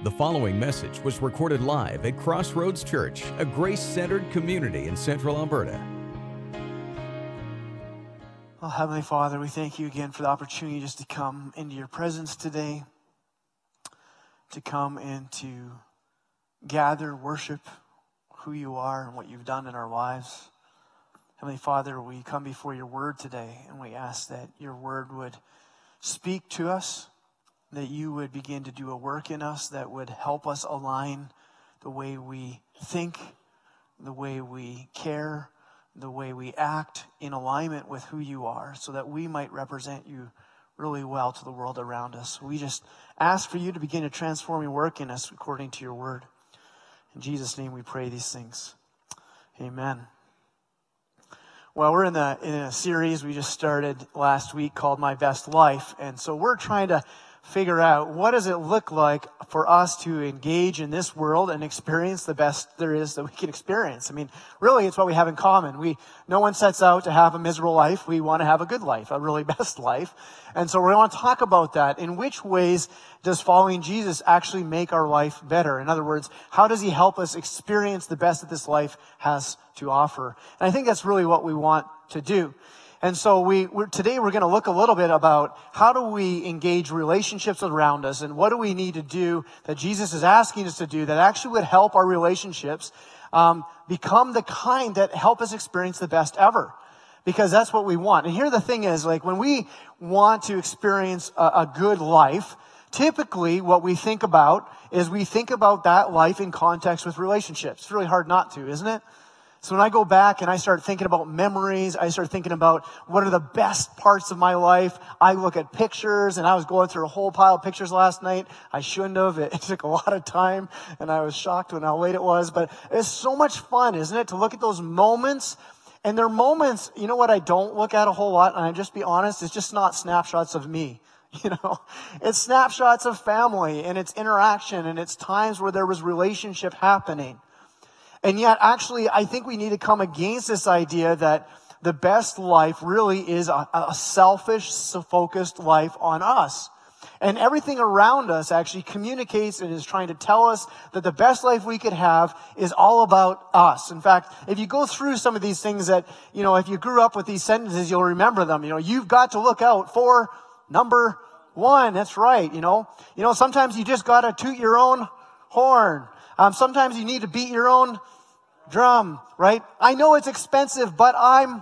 The following message was recorded live at Crossroads Church, a grace-centered community in Central Alberta. Oh, Heavenly Father, we thank you again for the opportunity just to come into your presence today, to come and to gather, worship who you are and what you've done in our lives. Heavenly Father, we come before your word today, and we ask that your word would speak to us, that you would begin to do a work in us that would help us align the way we think, the way we care, the way we act in alignment with who you are, so that we might represent you really well to the world around us. We just ask for you to begin to transform your work in us according to your word. In Jesus' name we pray these things. Amen. Well, we're in a series we just started last week called My Best Life. And so we're trying to figure out, what does it look like for us to engage in this world and experience the best there is that we can experience? I mean, really, it's what we have in common. No one sets out to have a miserable life. We want to have a good life, a really best life. And so we want to talk about that. In which ways does following Jesus actually make our life better? In other words, how does he help us experience the best that this life has to offer? And I think that's really what we want to do. And so today we're going to look a little bit about how do we engage relationships around us, and what do we need to do that Jesus is asking us to do that actually would help our relationships become the kind that help us experience the best ever. Because that's what we want. And here the thing is, like, when we want to experience a good life, typically what we think about is we think about that life in context with relationships. It's really hard not to, isn't it? So when I go back and I start thinking about memories, I start thinking about what are the best parts of my life. I look at pictures, and I was going through a whole pile of pictures last night. I shouldn't have. It took a lot of time, and I was shocked when how late it was. But it's so much fun, isn't it, to look at those moments. And they're moments, you know what I don't look at a whole lot, and I'll just be honest, it's just not snapshots of me. It's snapshots of family, and it's interaction, and it's times where there was relationship happening. And yet, actually, I think we need to come against this idea that the best life really is a selfish, focused life on us. And everything around us actually communicates and is trying to tell us that the best life we could have is all about us. In fact, if you go through some of these things that, if you grew up with these sentences, you'll remember them. You've got to look out for number one. That's right. Sometimes you just got to toot your own horn. Sometimes you need to beat your own drum, right? I know it's expensive, but I'm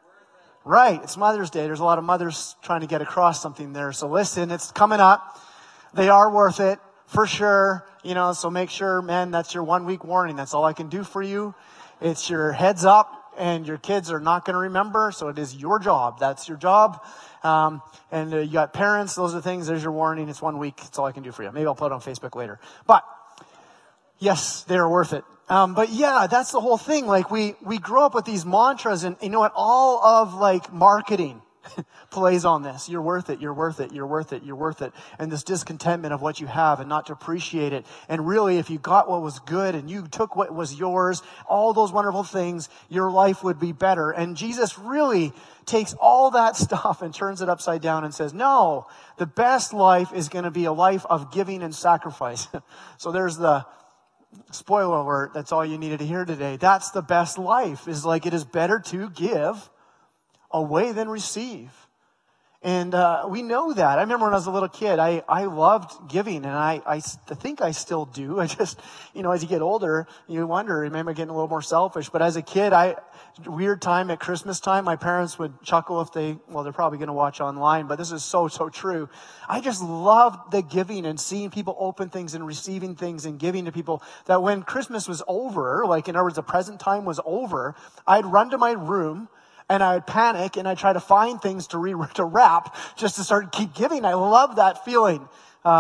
right. It's Mother's Day. There's a lot of mothers trying to get across something there. So listen, it's coming up. They are worth it for sure. So make sure, man, that's your 1 week warning. That's all I can do for you. It's your heads up, and your kids are not going to remember. So it is your job. That's your job. And you got parents. Those are things. There's your warning. It's 1 week. That's all I can do for you. Maybe I'll put it on Facebook later. But yes, they're worth it. But yeah, that's the whole thing. Like we grow up with these mantras, and you know what? All of marketing plays on this. You're worth it. You're worth it. You're worth it. You're worth it. And this discontentment of what you have and not to appreciate it. And really, if you got what was good and you took what was yours, all those wonderful things, your life would be better. And Jesus really takes all that stuff and turns it upside down and says, no, the best life is going to be a life of giving and sacrifice. So there's the spoiler alert. That's all you needed to hear today. That's the best life, is like it is better to give away than receive. And we know that. I remember when I was a little kid, I loved giving, and I think I still do. I just, as you get older, you wonder, am I getting a little more selfish? But as a kid, weird time at Christmas time, my parents would chuckle if they're probably going to watch online, but this is so true. I just loved the giving and seeing people open things and receiving things and giving to people, that when Christmas was over, in other words, the present time was over, I'd run to my room, and I would panic, and I'd try to find things to wrap just to keep giving. I love that feeling.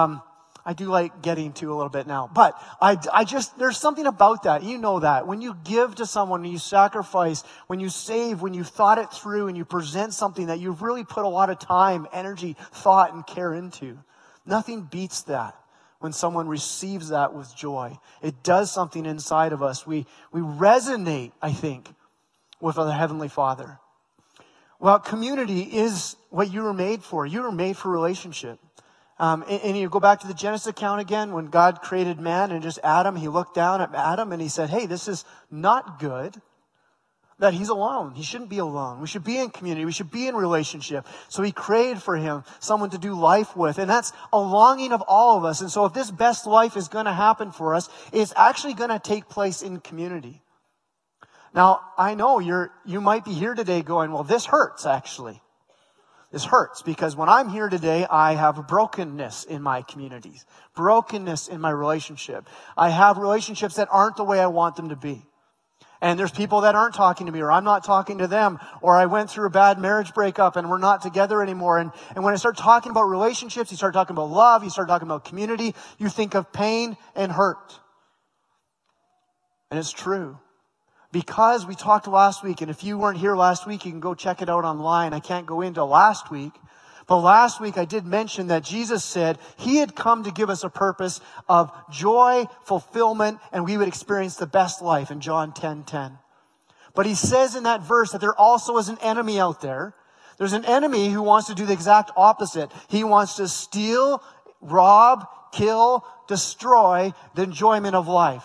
I do like getting to a little bit now. But there's something about that. You know that. When you give to someone, when you sacrifice, when you save, when you've thought it through, and you present something that you've really put a lot of time, energy, thought, and care into, nothing beats that. When someone receives that with joy, it does something inside of us. We resonate, I think, with the Heavenly Father. Well, community is what you were made for. You were made for relationship. And you go back to the Genesis account again, when God created man and just Adam, he looked down at Adam and he said, hey, this is not good that he's alone. He shouldn't be alone. We should be in community. We should be in relationship. So he created for him someone to do life with. And that's a longing of all of us. And so if this best life is going to happen for us, it's actually going to take place in community. Now, I know you might be here today going, well, this hurts actually. This hurts because when I'm here today, I have brokenness in my communities, brokenness in my relationship. I have relationships that aren't the way I want them to be. And there's people that aren't talking to me, or I'm not talking to them, or I went through a bad marriage breakup and we're not together anymore. And when I start talking about relationships, you start talking about love, you start talking about community, you think of pain and hurt. And it's true. Because we talked last week, and if you weren't here last week, you can go check it out online. I can't go into last week. But last week I did mention that Jesus said he had come to give us a purpose of joy, fulfillment, and we would experience the best life in John 10:10. But he says in that verse that there also is an enemy out there. There's an enemy who wants to do the exact opposite. He wants to steal, rob, kill, destroy the enjoyment of life.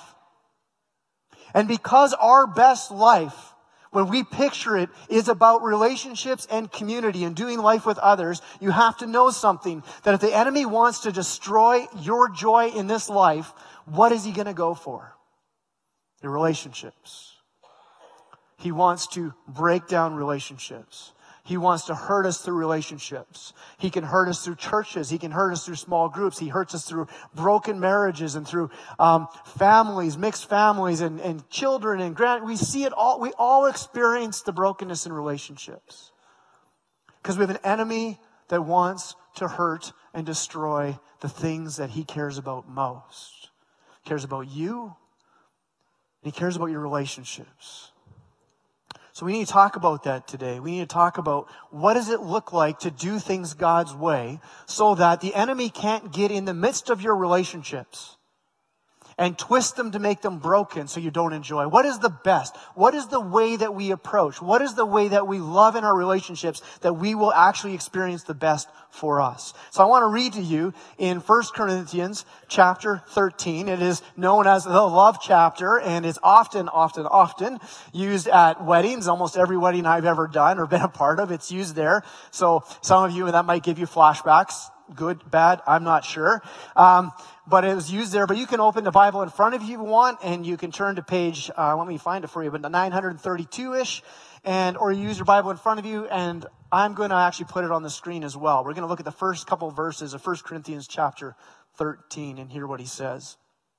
And because our best life, when we picture it, is about relationships and community and doing life with others, you have to know something. That if the enemy wants to destroy your joy in this life, what is he going to go for? Your relationships. He wants to break down relationships. He wants to hurt us through relationships. He can hurt us through churches. He can hurt us through small groups. He hurts us through broken marriages and through families, mixed families and children and we see it all. We all experience the brokenness in relationships. Because we have an enemy that wants to hurt and destroy the things that he cares about most. He cares about you, and he cares about your relationships. So we need to talk about that today. We need to talk about what does it look like to do things God's way so that the enemy can't get in the midst of your relationships and twist them to make them broken so you don't enjoy. What is the best? What is the way that we approach? What is the way that we love in our relationships that we will actually experience the best for us? So I want to read to you in 1 Corinthians chapter 13. It is known as the love chapter, and it's often used at weddings. Almost every wedding I've ever done or been a part of, it's used there. So some of you, that might give you flashbacks. Good, bad, I'm not sure. But it was used there. But you can open the Bible in front of you if you want, and you can turn to page, let me find it for you, but 932-ish, or use your Bible in front of you, and I'm going to actually put it on the screen as well. We're going to look at the first couple of verses of 1 Corinthians chapter 13 and hear what he says.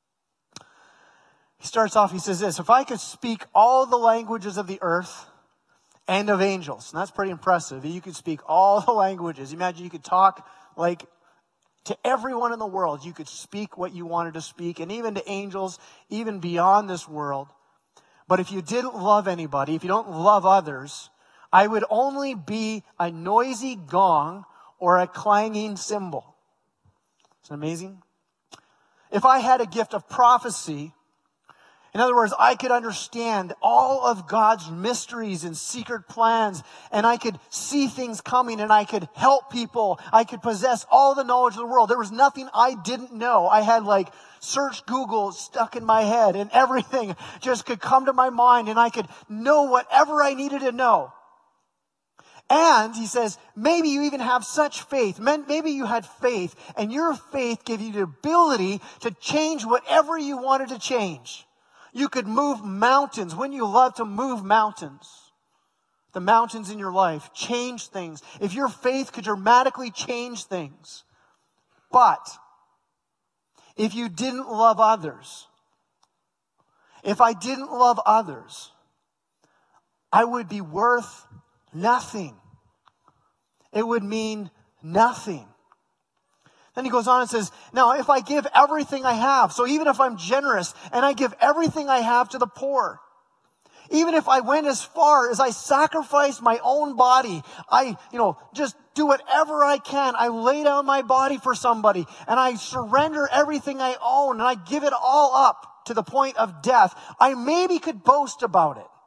He starts off, he says this, if I could speak all the languages of the earth and of angels, and that's pretty impressive. You could speak all the languages. Imagine you could talk like to everyone in the world. You could speak what you wanted to speak, and even to angels, even beyond this world. But if you didn't love anybody, if you don't love others, I would only be a noisy gong or a clanging cymbal. Isn't that amazing? If I had a gift of prophecy, in other words, I could understand all of God's mysteries and secret plans, and I could see things coming, and I could help people. I could possess all the knowledge of the world. There was nothing I didn't know. I had like search Google stuck in my head, and everything just could come to my mind, and I could know whatever I needed to know. And he says, maybe you even have such faith. Maybe you had faith, and your faith gave you the ability to change whatever you wanted to change. You could move mountains. When you love to move mountains, the mountains in your life, change things. If your faith could dramatically change things. But if you didn't love others, if I didn't love others, I would be worth nothing. It would mean nothing. Then he goes on and says, now if I give everything I have, so even if I'm generous and I give everything I have to the poor, even if I went as far as I sacrifice my own body, I, just do whatever I can. I lay down my body for somebody and I surrender everything I own and I give it all up to the point of death. I maybe could boast about it.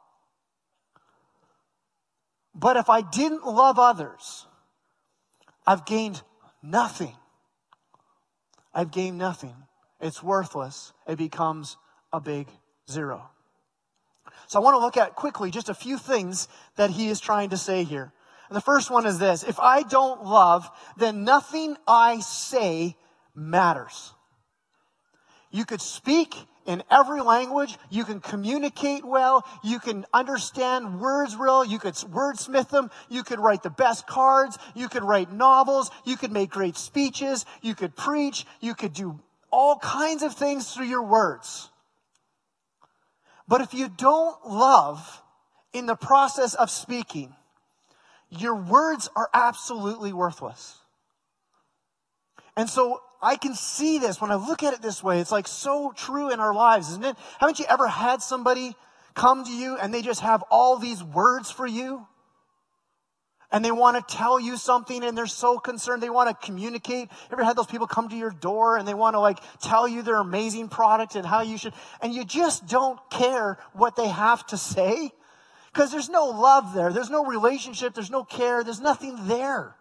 But if I didn't love others, I've gained nothing. I've gained nothing. It's worthless. It becomes a big zero. So I want to look at quickly just a few things that he is trying to say here. And the first one is this: if I don't love, then nothing I say matters. You could speak in every language. You can communicate well. You can understand words well. You could wordsmith them. You could write the best cards. You could write novels. You could make great speeches. You could preach. You could do all kinds of things through your words. But if you don't love in the process of speaking, your words are absolutely worthless. And so I can see this when I look at it this way. It's like so true in our lives, isn't it? Haven't you ever had somebody come to you and they just have all these words for you? And they want to tell you something and they're so concerned. They want to communicate. Ever had those people come to your door and they want to tell you their amazing product and how you should, and you just don't care what they have to say? Because there's no love there. There's no relationship. There's no care. There's nothing there.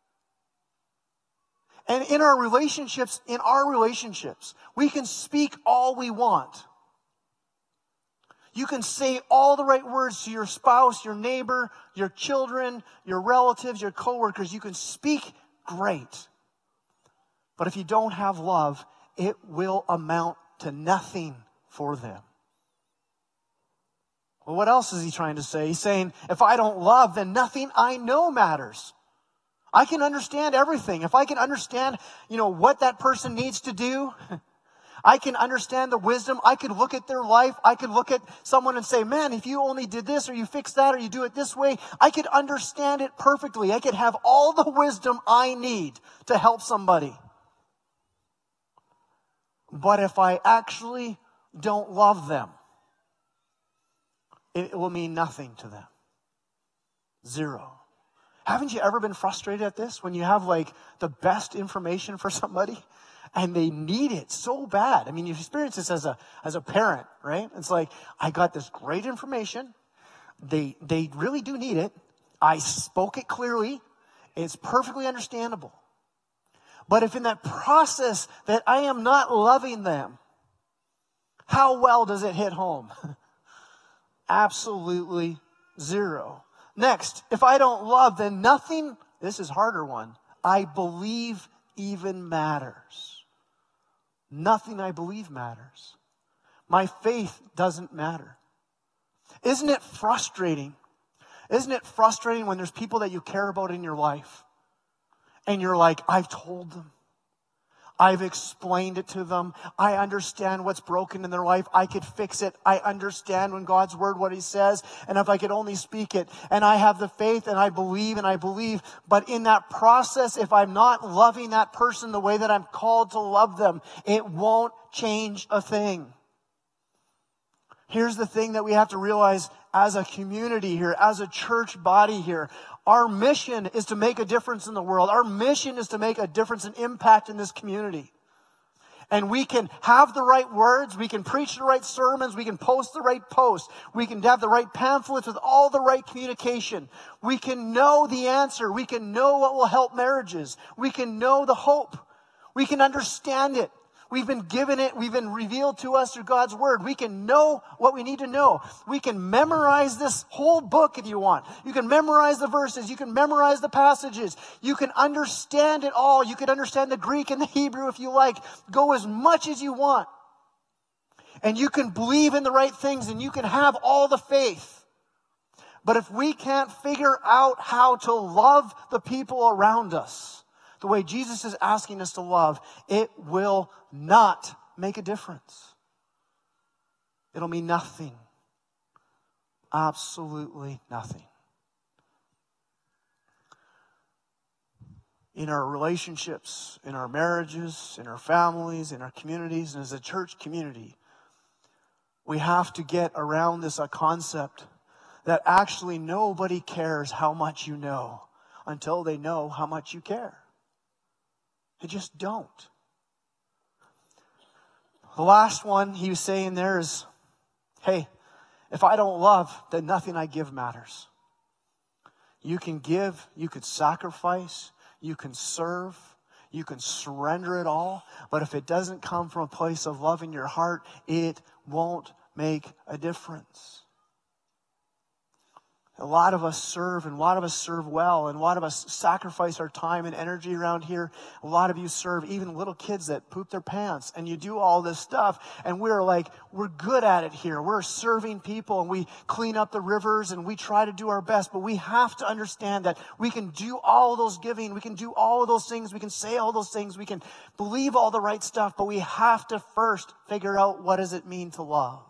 And in our relationships, we can speak all we want. You can say all the right words to your spouse, your neighbor, your children, your relatives, your coworkers. You can speak great. But if you don't have love, it will amount to nothing for them. Well, what else is he trying to say? He's saying, if I don't love, then nothing I know matters. I can understand everything. If I can understand, what that person needs to do, I can understand the wisdom. I could look at their life. I could look at someone and say, man, if you only did this or you fix that or you do it this way, I could understand it perfectly. I could have all the wisdom I need to help somebody. But if I actually don't love them, it will mean nothing to them. Zero. Haven't you ever been frustrated at this when you have the best information for somebody and they need it so bad? I mean, you've experienced this as a parent, right? It's like, I got this great information. They really do need it. I spoke it clearly. It's perfectly understandable. But if in that process that I am not loving them, how well does it hit home? Absolutely zero. Next, if I don't love, then nothing, this is a harder one, I believe even matters. Nothing I believe matters. My faith doesn't matter. Isn't it frustrating? Isn't it frustrating when there's people that you care about in your life and you're like, I've told them. I've explained it to them. I understand what's broken in their life. I could fix it. I understand when God's word, what he says. And if I could only speak it. And I have the faith and I believe. But in that process, if I'm not loving that person the way that I'm called to love them, it won't change a thing. Here's the thing that we have to realize as a community here, as a church body here. Our mission is to make a difference in the world. Our mission is to make a difference and impact in this community. And we can have the right words. We can preach the right sermons. We can post the right posts. We can have the right pamphlets with all the right communication. We can know the answer. We can know what will help marriages. We can know the hope. We can understand it. We've been given it. We've been revealed to us through God's word. We can know what we need to know. We can memorize this whole book if you want. You can memorize the verses. You can memorize the passages. You can understand it all. You can understand the Greek and the Hebrew if you like. Go as much as you want. And you can believe in the right things and you can have all the faith. But if we can't figure out how to love the people around us the way Jesus is asking us to love, it will not make a difference. It'll mean nothing. Absolutely nothing. In our relationships, in our marriages, in our families, in our communities, and as a church community, we have to get around this concept that actually nobody cares how much you know until they know how much you care. They just don't. The last one he was saying there is, hey, if I don't love, then nothing I give matters. You can give, you could sacrifice, you can serve, You can surrender it all, but if it doesn't come from a place of love in your heart, it won't make a difference. A lot of us serve, and a lot of us serve well, and a lot of us sacrifice our time and energy around here. A lot of you serve even little kids that poop their pants, and you do all this stuff, and we're good at it here. We're serving people, and we clean up the rivers, and we try to do our best, but we have to understand that we can do all of those giving, we can do all of those things, we can say all those things, we can believe all the right stuff, but we have to first figure out what does it mean to love.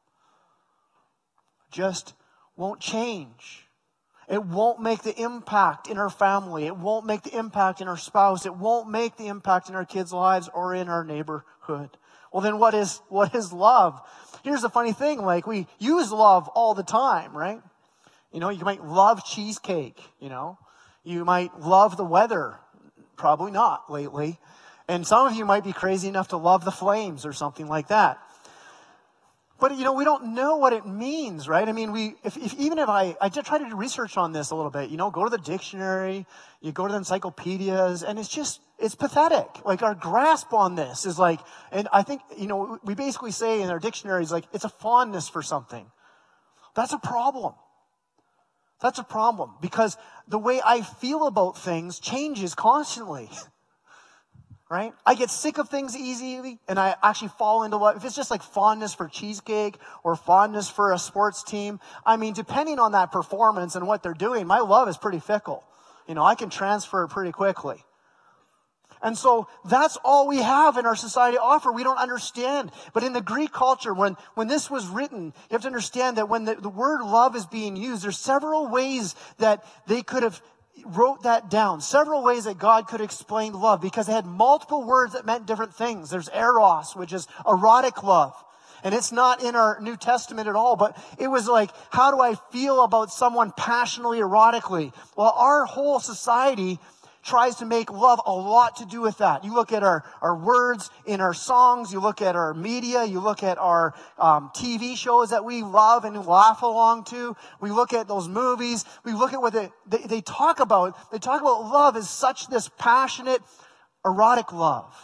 Just won't change. It won't make the impact in our family. It won't make the impact in our spouse. It won't make the impact in our kids' lives or in our neighborhood. Well, then what is love? Here's the funny thing, we use love all the time, right? You might love cheesecake, You might love the weather. Probably not lately. And some of you might be crazy enough to love the Flames or something like that. But, we don't know what it means, right? I mean, I did try to do research on this a little bit, go to the dictionary, you go to the encyclopedias, and it's pathetic. Our grasp on this is and I think, we basically say in our dictionaries, it's a fondness for something. That's a problem. That's a problem because the way I feel about things changes constantly. Right? I get sick of things easily, and I actually fall into love. If it's just fondness for cheesecake or fondness for a sports team, depending on that performance and what they're doing, my love is pretty fickle. I can transfer it pretty quickly. And so that's all we have in our society to offer. We don't understand. But in the Greek culture, when this was written, you have to understand that when the word love is being used, there's several ways that they could have wrote that down. Several ways that God could explain love because they had multiple words that meant different things. There's eros, which is erotic love. And it's not in our New Testament at all, but it was how do I feel about someone passionately, erotically? Well, our whole society tries to make love a lot to do with that. You look at our words in our songs, you look at our media, you look at our TV shows that we love and laugh along to. We look at those movies. We look at what they talk about. They talk about love as such this passionate, erotic love.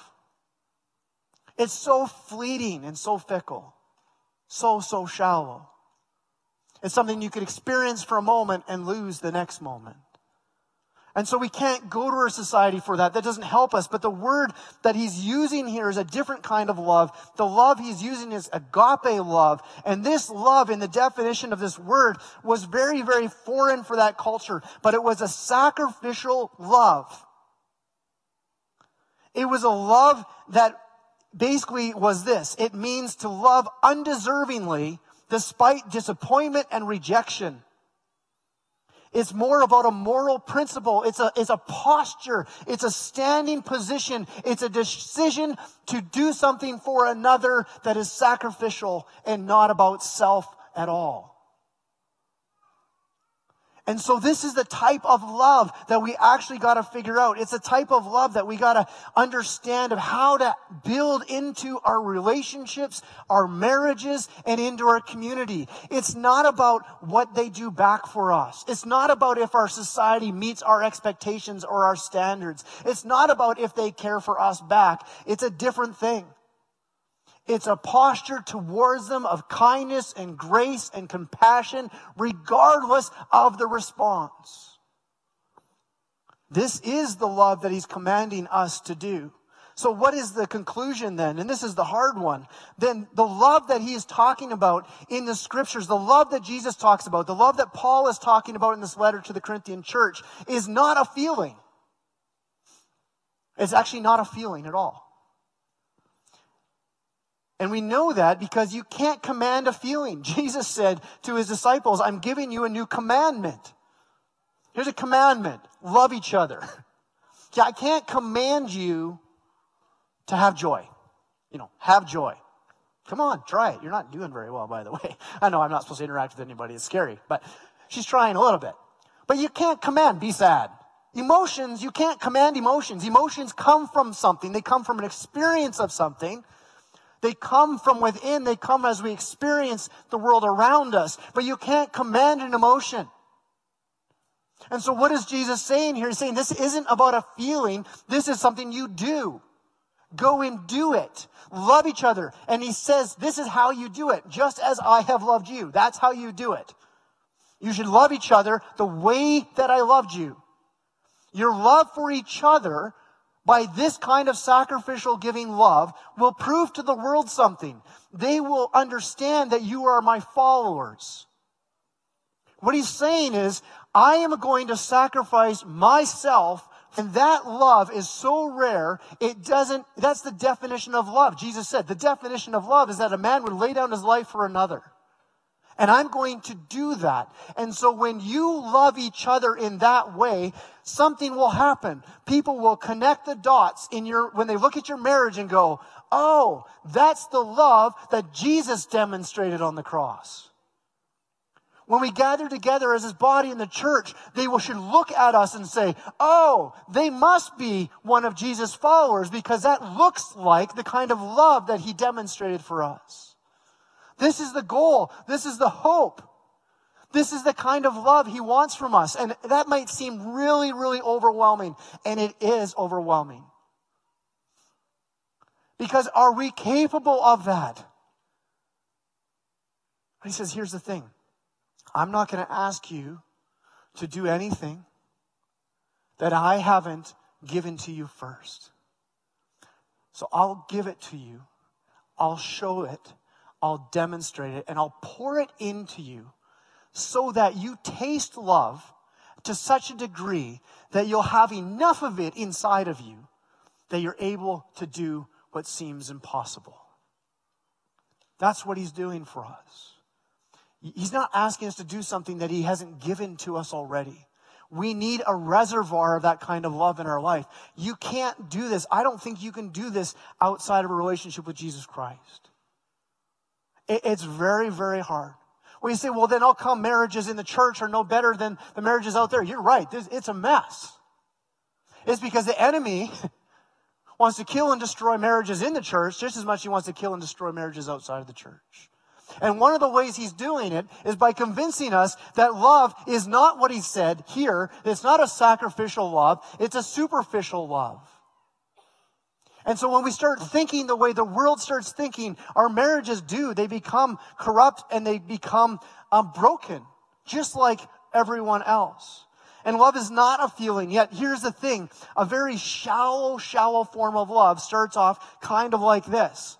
It's so fleeting and so fickle. So shallow. It's something you could experience for a moment and lose the next moment. And so we can't go to our society for that. That doesn't help us. But the word that he's using here is a different kind of love. The love he's using is agape love. And this love, in the definition of this word, was very, very foreign for that culture. But it was a sacrificial love. It was a love that basically was this. It means to love undeservingly despite disappointment and rejection. It's more about a moral principle. It's a posture. It's a standing position. It's a decision to do something for another that is sacrificial and not about self at all. And so this is the type of love that we actually got to figure out. It's a type of love that we got to understand of how to build into our relationships, our marriages, and into our community. It's not about what they do back for us. It's not about if our society meets our expectations or our standards. It's not about if they care for us back. It's a different thing. It's a posture towards them of kindness and grace and compassion, regardless of the response. This is the love that he's commanding us to do. So what is the conclusion then? And this is the hard one. Then the love that he is talking about in the scriptures, the love that Jesus talks about, the love that Paul is talking about in this letter to the Corinthian church is not a feeling. It's actually not a feeling at all. And we know that because you can't command a feeling. Jesus said to his disciples, I'm giving you a new commandment. Here's a commandment. Love each other. See, I can't command you to have joy. Have joy. Come on, try it. You're not doing very well, by the way. I know I'm not supposed to interact with anybody. It's scary. But she's trying a little bit. But you can't command, be sad. Emotions, you can't command emotions. Emotions come from something. They come from an experience of something. They come from within. They come as we experience the world around us. But you can't command an emotion. And so what is Jesus saying here? He's saying this isn't about a feeling. This is something you do. Go and do it. Love each other. And he says, this is how you do it. Just as I have loved you. That's how you do it. You should love each other the way that I loved you. Your love for each other, by this kind of sacrificial giving love, will prove to the world something. They will understand that you are my followers. What he's saying is, I am going to sacrifice myself, and that love is so rare, that's the definition of love. Jesus said, the definition of love is that a man would lay down his life for another. And I'm going to do that. And so when you love each other in that way, something will happen. People will connect the dots when they look at your marriage and go, oh, that's the love that Jesus demonstrated on the cross. When we gather together as his body in the church, they should look at us and say, oh, they must be one of Jesus' followers, because that looks like the kind of love that he demonstrated for us. This is the goal. This is the hope. This is the kind of love he wants from us. And that might seem really, really overwhelming. And it is overwhelming. Because are we capable of that? He says, here's the thing. I'm not going to ask you to do anything that I haven't given to you first. So I'll give it to you. I'll show it. I'll demonstrate it, and I'll pour it into you so that you taste love to such a degree that you'll have enough of it inside of you that you're able to do what seems impossible. That's what he's doing for us. He's not asking us to do something that he hasn't given to us already. We need a reservoir of that kind of love in our life. You can't do this. I don't think you can do this outside of a relationship with Jesus Christ. It's very, very hard. Well, you say, well, then how come marriages in the church are no better than the marriages out there? You're right. It's a mess. It's because the enemy wants to kill and destroy marriages in the church just as much as he wants to kill and destroy marriages outside of the church. And one of the ways he's doing it is by convincing us that love is not what he said here. It's not a sacrificial love. It's a superficial love. And so when we start thinking the way the world starts thinking, our marriages do. They become corrupt and they become broken, just like everyone else. And love is not a feeling. Yet here's the thing. A very shallow form of love starts off kind of like this.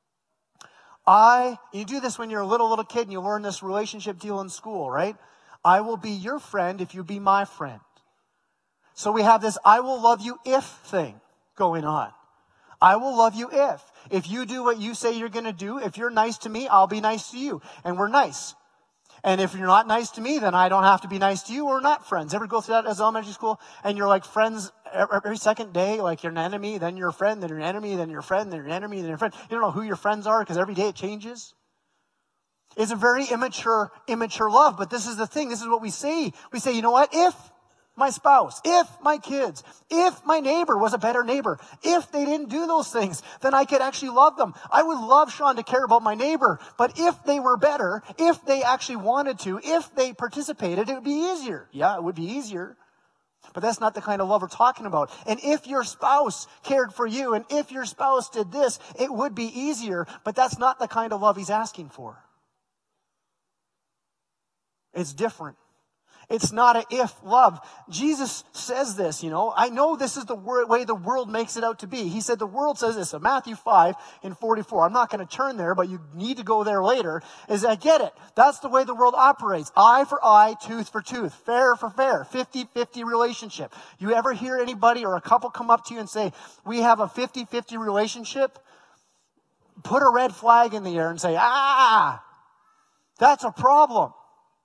You do this when you're a little kid and you learn this relationship deal in school, right? I will be your friend if you be my friend. So we have this I will love you if thing going on. I will love you if. If you do what you say you're going to do, if you're nice to me, I'll be nice to you. And we're nice. And if you're not nice to me, then I don't have to be nice to you. We're not friends. Ever go through that as elementary school? And you're like friends every second day, like you're an enemy, then you're a friend, then you're an enemy, then you're a friend, then you're an enemy, then you're a friend. You don't know who your friends are because every day it changes. It's a very immature love. But this is the thing. This is what we say. We say, you know what? If my spouse, if my kids, if my neighbor was a better neighbor, if they didn't do those things, then I could actually love them. I would love Sean to care about my neighbor, but if they were better, if they actually wanted to, if they participated, it would be easier. Yeah, it would be easier. But that's not the kind of love we're talking about. And if your spouse cared for you, and if your spouse did this, it would be easier, but that's not the kind of love he's asking for. It's different. It's not an if love. Jesus says this, I know this is the way the world makes it out to be. He said the world says this in Matthew 5:44. I'm not going to turn there, but you need to go there later. I get it. That's the way the world operates. Eye for eye, tooth for tooth, fair for fair, 50-50 relationship. You ever hear anybody or a couple come up to you and say, we have a 50-50 relationship? Put a red flag in the air and say, that's a problem.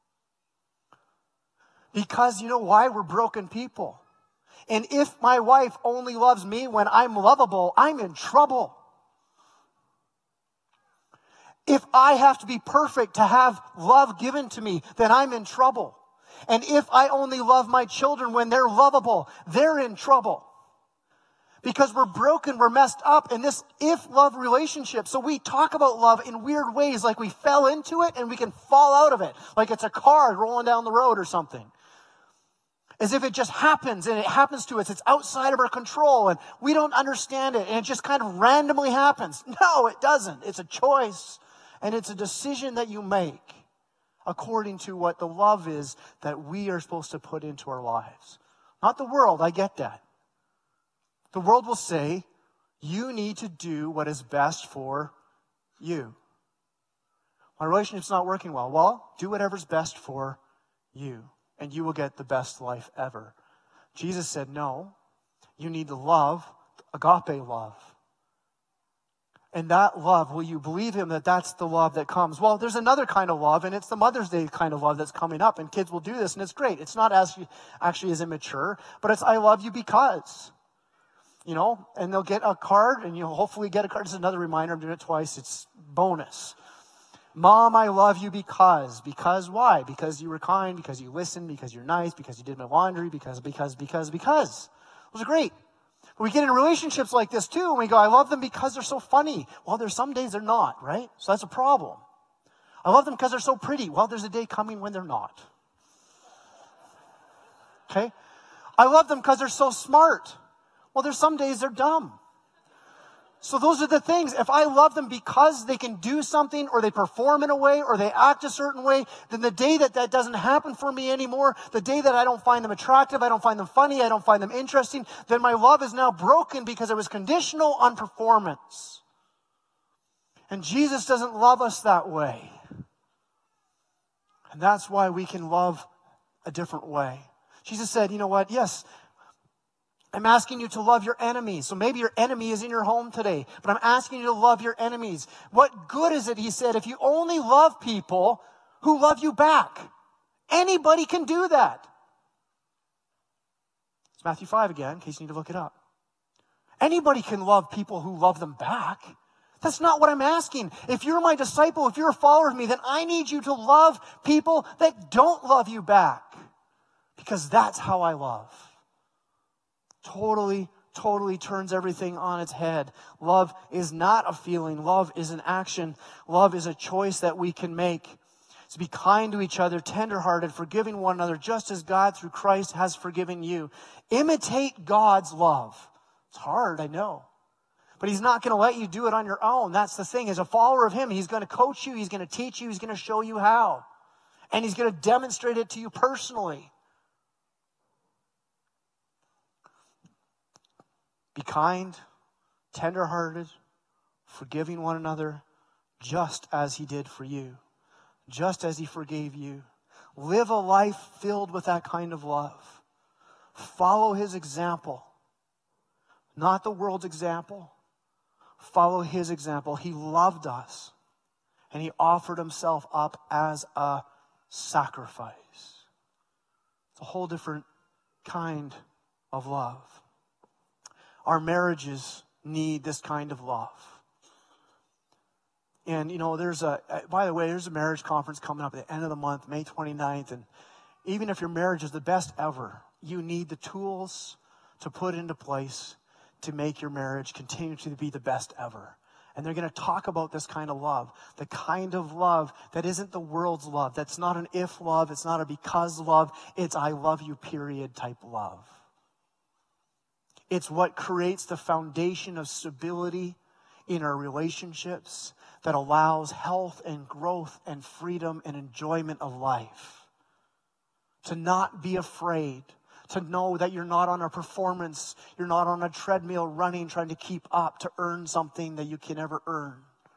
Because you know why? We're broken people. And if my wife only loves me when I'm lovable, I'm in trouble. If I have to be perfect to have love given to me, then I'm in trouble. And if I only love my children when they're lovable, they're in trouble. Because we're broken, we're messed up in this if-love relationship. So we talk about love in weird ways, like we fell into it and we can fall out of it. Like it's a car rolling down the road or something. as if it just happens and it happens to us. It's outside of our control and we don't understand it and it just kind of randomly happens. No, it doesn't. It's a choice and it's a decision that you make according to what the love is that we are supposed to put into our lives. Not the world, I get that. The world will say, you need to do what is best for you. My relationship's not working well. Well, do whatever's best for you, and you will get the best life ever. Jesus said, no, you need to love, agape love. And that love, will you believe him that that's the love that comes? Well, there's another kind of love, and it's the Mother's Day kind of love that's coming up, and kids will do this, and it's great. It's not actually as immature, but it's I love you because. And they'll get a card, and you'll hopefully get a card. It's another reminder. I'm doing it twice. It's bonus. Mom, I love you because. Because why? Because you were kind, because you listened, because you're nice, because you did my laundry, because. Those are great. But we get in relationships like this too, and we go, I love them because they're so funny. Well, there's some days they're not, right? So that's a problem. I love them because they're so pretty. Well, there's a day coming when they're not. Okay? I love them because they're so smart. Well, there's some days they're dumb. So those are the things. If I love them because they can do something or they perform in a way or they act a certain way, then the day that doesn't happen for me anymore, the day that I don't find them attractive, I don't find them funny, I don't find them interesting, then my love is now broken because it was conditional on performance. And Jesus doesn't love us that way. And that's why we can love a different way. Jesus said, you know what? Yes, I'm asking you to love your enemies. So maybe your enemy is in your home today, but I'm asking you to love your enemies. What good is it, he said, if you only love people who love you back? Anybody can do that. It's Matthew 5 again, in case you need to look it up. Anybody can love people who love them back. That's not what I'm asking. If you're my disciple, if you're a follower of me, then I need you to love people that don't love you back. Because that's how I love. Totally turns everything on its head. Love is not a feeling. Love is an action. Love is a choice that we can make. To be kind to each other, tenderhearted, forgiving one another, just as God through Christ has forgiven you. Imitate God's love. It's hard, I know. But he's not going to let you do it on your own. That's the thing. As a follower of him, he's going to coach you. He's going to teach you. He's going to show you how. And he's going to demonstrate it to you personally. Be kind, tenderhearted, forgiving one another, just as he did for you, just as he forgave you. Live a life filled with that kind of love. Follow his example, not the world's example. Follow his example. He loved us, and he offered himself up as a sacrifice. It's a whole different kind of love. Our marriages need this kind of love. And, by the way, there's a marriage conference coming up at the end of the month, May 29th. And even if your marriage is the best ever, you need the tools to put into place to make your marriage continue to be the best ever. And they're going to talk about this kind of love, the kind of love that isn't the world's love. That's not an if love. It's not a because love. It's I love you, period, type love. It's what creates the foundation of stability in our relationships that allows health and growth and freedom and enjoyment of life. To not be afraid. To know that you're not on a performance. You're not on a treadmill running, trying to keep up to earn something that you can never earn.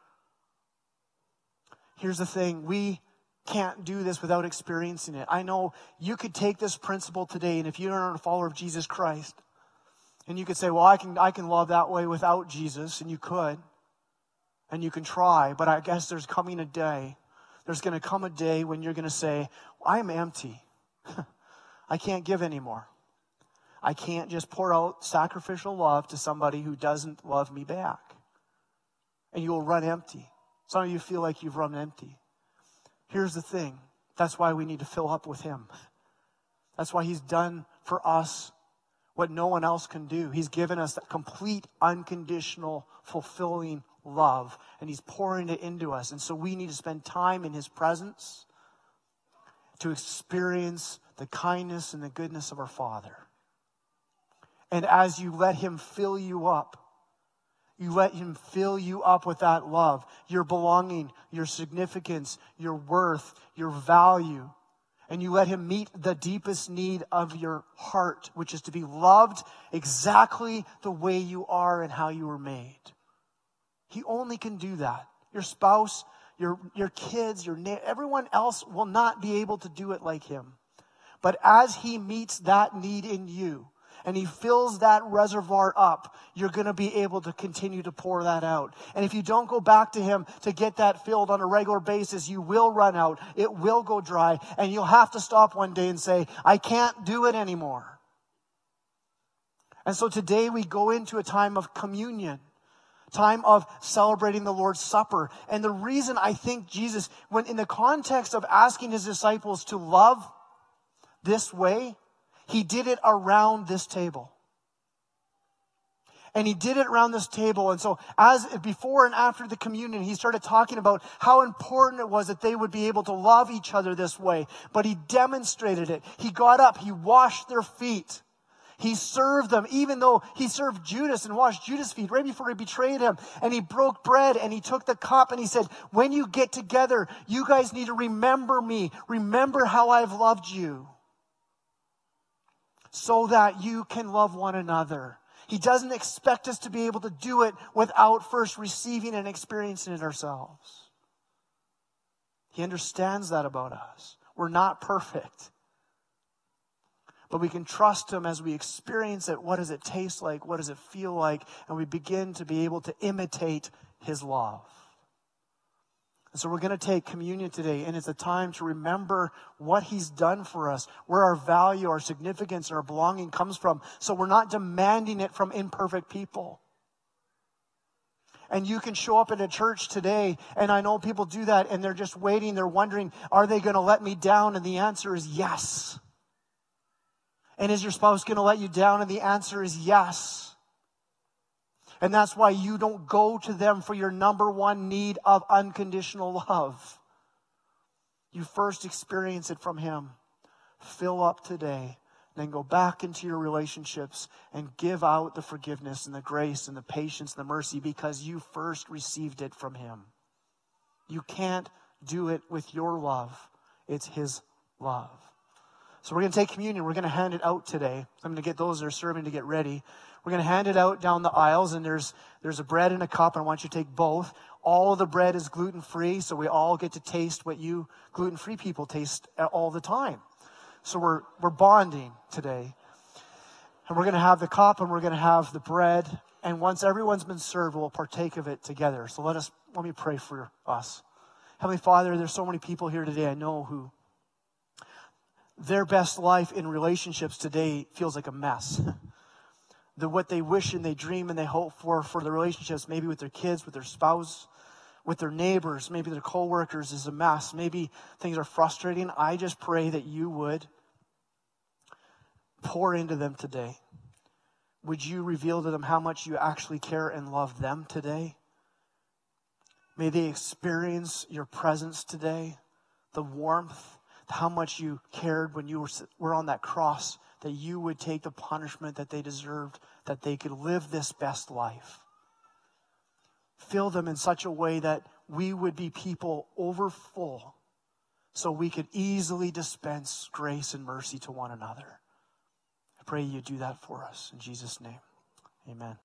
Here's the thing. We can't do this without experiencing it. I know you could take this principle today, and if you're not a follower of Jesus Christ, and you could say, well, I can love that way without Jesus, and you could. And you can try, but I guess there's going to come a day when you're going to say, I'm empty. I can't give anymore. I can't just pour out sacrificial love to somebody who doesn't love me back. And you'll run empty. Some of you feel like you've run empty. Here's the thing. That's why we need to fill up with him. That's why he's done for us what no one else can do. He's given us that complete, unconditional, fulfilling love. And he's pouring it into us. And so we need to spend time in his presence to experience the kindness and the goodness of our Father. And as you let him fill you up, you let him fill you up with that love, your belonging, your significance, your worth, your value. And you let him meet the deepest need of your heart, which is to be loved exactly the way you are and how you were made. He only can do that. Your spouse, your kids, everyone else will not be able to do it like him. But as he meets that need in you, and he fills that reservoir up, you're going to be able to continue to pour that out. And if you don't go back to him to get that filled on a regular basis, you will run out. It will go dry. And you'll have to stop one day and say, I can't do it anymore. And so today we go into a time of communion, time of celebrating the Lord's Supper. And the reason I think Jesus, when in the context of asking his disciples to love this way, he did it around this table. And he did it around this table. And so as before and after the communion, he started talking about how important it was that they would be able to love each other this way. But he demonstrated it. He got up, he washed their feet. He served them, even though he served Judas and washed Judas' feet right before he betrayed him. And he broke bread and he took the cup and he said, when you get together, you guys need to remember me. Remember how I've loved you, so that you can love one another. He doesn't expect us to be able to do it without first receiving and experiencing it ourselves. He understands that about us. We're not perfect. But we can trust him as we experience it. What does it taste like? What does it feel like? And we begin to be able to imitate his love. And so we're going to take communion today, and it's a time to remember what he's done for us, where our value, our significance, our belonging comes from. So we're not demanding it from imperfect people. And you can show up at a church today, and I know people do that, and they're just waiting, they're wondering, are they going to let me down? And the answer is yes. And is your spouse going to let you down? And the answer is yes. And that's why you don't go to them for your number one need of unconditional love. You first experience it from him. Fill up today. Then go back into your relationships and give out the forgiveness and the grace and the patience and the mercy because you first received it from him. You can't do it with your love. It's his love. So we're going to take communion. We're going to hand it out today. I'm going to get those that are serving to get ready. We're going to hand it out down the aisles, and there's a bread and a cup, and I want you to take both. All of the bread is gluten-free, so we all get to taste what you gluten-free people taste all the time. So we're bonding today. And we're going to have the cup, and we're going to have the bread. And once everyone's been served, we'll partake of it together. So let me pray for us. Heavenly Father, there's so many people here today I know who their best life in relationships today feels like a mess. What they wish and they dream and they hope for the relationships, maybe with their kids, with their spouse, with their neighbors, maybe their coworkers, is a mess. Maybe things are frustrating. I just pray that you would pour into them today. Would you reveal to them how much you actually care and love them today? May they experience your presence today, the warmth, how much you cared when you were on that cross, that you would take the punishment that they deserved, that they could live this best life. Fill them in such a way that we would be people overfull, so we could easily dispense grace and mercy to one another. I pray you do that for us. In Jesus' name, amen.